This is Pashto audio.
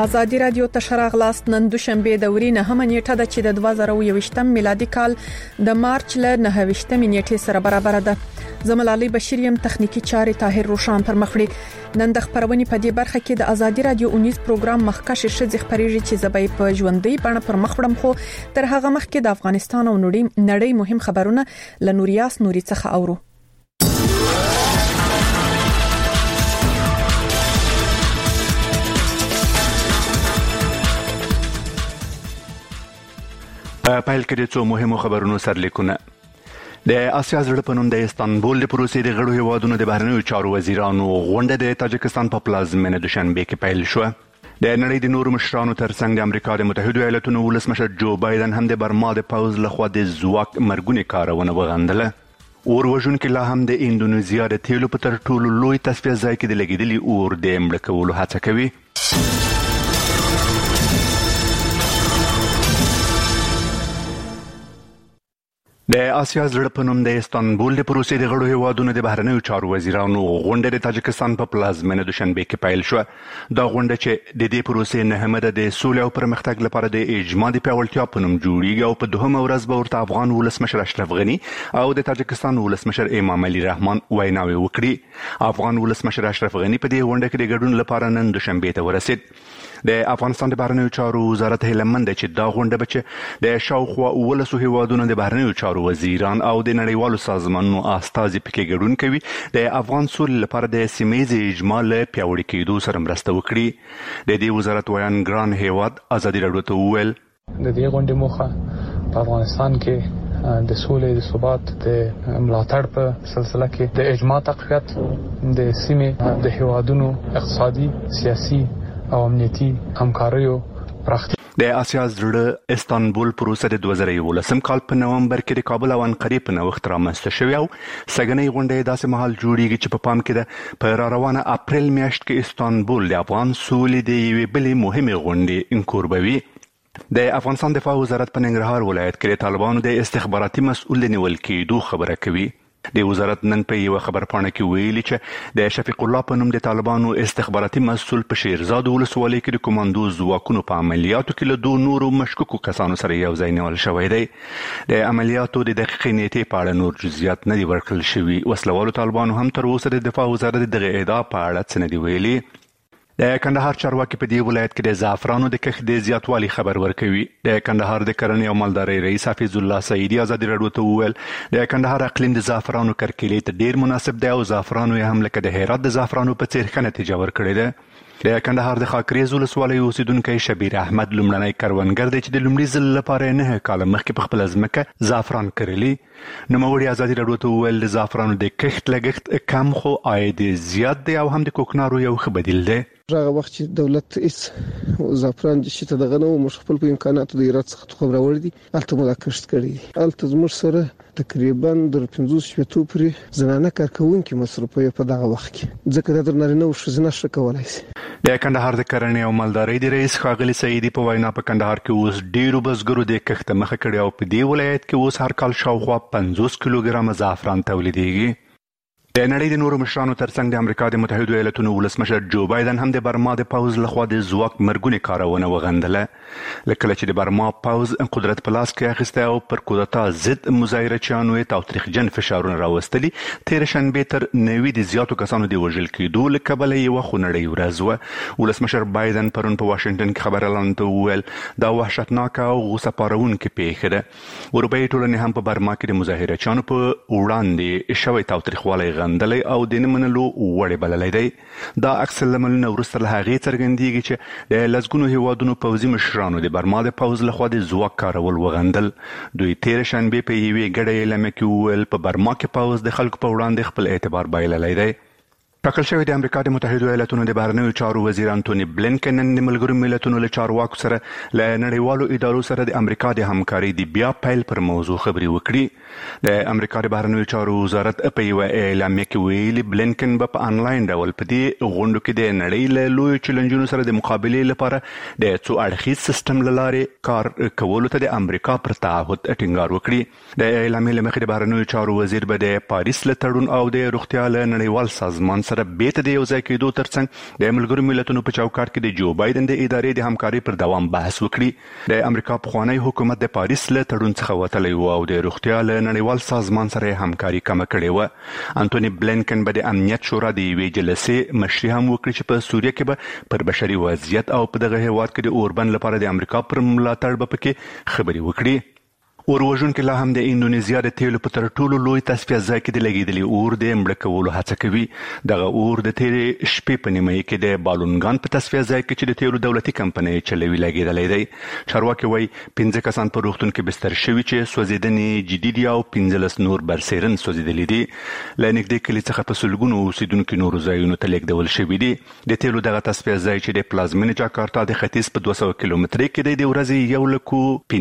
ازادي رادیو تشراغلاست نن دوشنبه د وري نه هم نیټه د چې د 2021 میلادي کال د مارچ ل 9 نیټه سره برابر ده. زملالي بشیریم تخنیکی چاري طاهر روشان پر مخړي. نن د خبرونې په دې برخه کې د ازادي رادیو 19 پروګرام مخکښ شذ خبريږي چې زبې په ژوندۍ بڼه پر مخړم خو تر هغه مخکې د افغانستان او نړۍ مهم خبرونه ل نوریاس نوري څخه اورو. پایل کې د څو مهمو خبرونو سرلیکونه. د آسیا زړه په نوم د استانبول د پروسې د غړو هیوادونو د بهرنیو چارو وزیرانو غونډه د تاجکستان په پلازمینه دوشنبه کې پیل شو. د نړۍ د نورو مشرانو ترڅنګ د امریکا د متحده ایالاتونو ولسمشر جو بایدن هم د برما د پوز لخوا د ځواک مرګونی کارونه وغندله. اور وژونکي لا هم د انډونیزیا د تیلو په تر ټولو لوی تصفیه ځای کې د لګیدلي اور د مړه کولو هڅه کوي. د آسیا زړه په نوم د استانبول د پروسې د غړو هیوادونو د بهرنیو چارو وزیرانو غونډه د تاجکستان په پلازمینه دوشنبه کې پیل شو. دا غونډه چې د دې پروسې نهمه د سولې او پرمختګ لپاره د اجماع د پیاوړتیا په نوم جوړیږي او په دوهمه ورځ به ورته افغان ولسمشر اشرف غنی او د تاجکستان ولسمشر امام علي رحمان ویناوي وکړي. افغان ولسمشر اشرف غنی په دې غونډه کې د ګډون لپاره نن دوشنبه ته ورسید. د افغانستان د بهرنیو چارو وزارت هیلمند چې دا غونډه بچ د شاوخوا ولسو هیوادونو د بهرنیو چارو وزیران او د نړیوالو سازمانونو استازي پکې ګډون کوي د افغان سولې لپاره د سیمه‌ییز اجماع له پیاوړي کېدو سره مرسته وکړي. د دې وزارت ویان ګران هیواد ازادي راډیو ته وویل د دې غونډې موخه په افغانستان کې د سولې د ثبات د ملاتړ په سلسله کې د اجماع تقویت د سیمې د هیوادونو اقتصادي سیاسي او امنیتي همکاریو پراختیا. د آسیا زړه استانبول پروسه د 2011 کال په نومبر کې د کابل او انقرې په نوښت رامنځته شوې او سګنې غونډه داسې مهال جوړیږي چې په پام کې ده په روانه اپریل میاشت کې استانبول د افغان سولې د یوې بلې مهمې غونډې انکوربوي. د افغانستان دفاع وزارت په ننګرهار ولایت کې د طالبانو د استخباراتي مسؤل نیول کېدو خبره کوي. د وزارت نن په یو خبرپاڼه کې ویلي چې د شفیق الله په نوم د طالبانو استخباراتي مسؤل په شیرزاد ولسوالۍ کې د کمانډو ځواکونو په عملیاتو کې له دوه نورو مشکوکو کسانو سره یو ځای نیول شوی دی. د عملیاتو د دقیقې نیټې په اړه نور جزئیات نه دي ورکړل شوي. وسلوالو طالبانو هم تر اوسه د دفاع وزارت دغه ادعا په اړه څه نه دي ویلي. د کندهار چارواکي په دې ولایت کې د زعفرانو د کښت د زیاتوالي خبر ورکوي. د کندهار د کرنې او مالدارۍ رئیس حفیظ الله سعیدي ازادي راډیو ته وویل د کندهار اقلیم د زعفرانو کرکیلې ته ډیر مناسب دی او زعفرانو یې هم لکه د هرات د زعفرانو په څیر ښه نتیجه ورکړې ده. د کندهار د خاکریز ولسوالۍ اوسیدونکی شبیر احمد لومړنی کروندګر دی چې د لومړي ځل لپاره 9 کاله مخکې په خپله ځمکه زعفران کرلي. نوموړي ازادي راډیو ته وویل د زعفرانو د کښت لګښت کم خو عاید زیات دی او هم د کوکنارو یو ښه بدیل دی. هغه وخت چې دولت هیڅ زعفران چې ته دغه نو مشخص په امکاناتو د ایراد څخه خبر راوړي دي الته موږ کښت کړی الته زموږ سره تقریبا د 15 شپږ پورې زنانه کارکونکو مصرفي په دغه وخت کې ځکه د نارینه او ښځینه شکولای شي. د کندهار د کرنې او مالدارۍ د رئیس ښاغلي سعیدي په وینا په کندهار کې اوس ډیرو بزګرو د کښت مخه کړې او په دې ولایت کې اوس هر کال شاوخوا 50 کیلوګرام زعفران تولیدېږي. د نړۍ د نورو مشرانو ترڅنګ د امریکا د متحده ایالاتونو ولسمشر جو بایدن هم د برما د پوز لخوا د ځواک مرګونی کارونه وغندله. لکه چې د برما پوز قدرت په لاس کې اخیسته او پر کودتا ضد مظاهرچیانو یې تاوتریخجن فشارونه راوستلي. تیر شنبه تر 90 د زیاتو کسانو د وژل کېدو له کبله یوه خونړۍ ورځ وه. ولسمشر بایدن پرون په واشنګټن کې خبريالانو ته وویل دا وحشتناکه او غوسه پارونکې پیښه ده. اروپایي ټولنې هم په برما کې د مظاهرچیانو په وړاندې شوی تاوتریخوالی غندلی او د نه منلو وړ بللی دی. دا عکس العملونه وروسته له هغې څرګندېږي چې د لسګونو هیوادونو پوځي مشرانو د برما د پوځ لخوا د ځواک کارول وغندل. دوی تیر شنبه په یوې ګډه اعلامیه کې وویل په برما کې پوځ د خلکو په وړاندې خپل اعتبار بایللی دی. ټاکل شوی د امریکا د متحده ایالاتونو د بهرنیو چارو وزیر انټوني بلینکن نن د ملګرو ملتونو له چارواکو سره له نړیوالو ادارو سره د امریکا د همکارۍ د بیا پیل پر موضوع خبرې وکړي. د امریکا د بهرنیو چارو وزارت په یوه اعلامیه کې ویلي بلینکن به په انلاین ډول په دې غونډو کې د نړۍ له لویو چیلنجونو سره د مقابلې لپاره د څو اړخیز سیستم له لارې کار کولو ته د امریکا پر تعهد ټینګار وکړي. د اعلامیې له مخې د بهرنیو چارو وزیر به د پاریس له تړون او د روغتیا له نړیوال سازمان سره بیرته د یو ځای کېدو ترڅنګ د ملګرو ملتونو په چوکاټ کې د جو بایدن د ادارې د همکاري پر دوام بحث وکړي. د امریکا پخوانی حکومت د پاریس له تړون څخه وتلی و او د روغتیا له نړیوال سازمان سره همکاري کمه کړې و. انټونی بلینکن به د امنیت شورا د یوې جلسې مشري هم وکړي چې په سوریه کې به پر بشري وضعیت او په دغه هیواد کې د اوربند لپاره د امریکا پر ملاتړ به پکې خبري وکړي. اوروژونکو لا هم د انډونیزیا د تیلو په تر ټولو لوی تصفیه ځای کې د لګیدلي اور د مړه کولو هڅه کوي. دغه اور د تیرې شپې په نیمه کې د بالونګان په تصفیه ځای کې چې د تیلو دولتي کمپنۍ چلوي لګیدلی دی. چارواکي وایي 15 کسان په روغتون کې بستر شوي چې سوځېدنې جدي دي او 15 نور برسېرن سوځېدلي دي. له نږدې کلي څخه په سلګونو اوسېدونکو نورو ځایونو ته لیږدول شوي دي. د تیلو دغه تصفیه ځای چې د پلازمینې جاکارتا د ختیځ په 200 کیلومترۍ کې دی د ورځې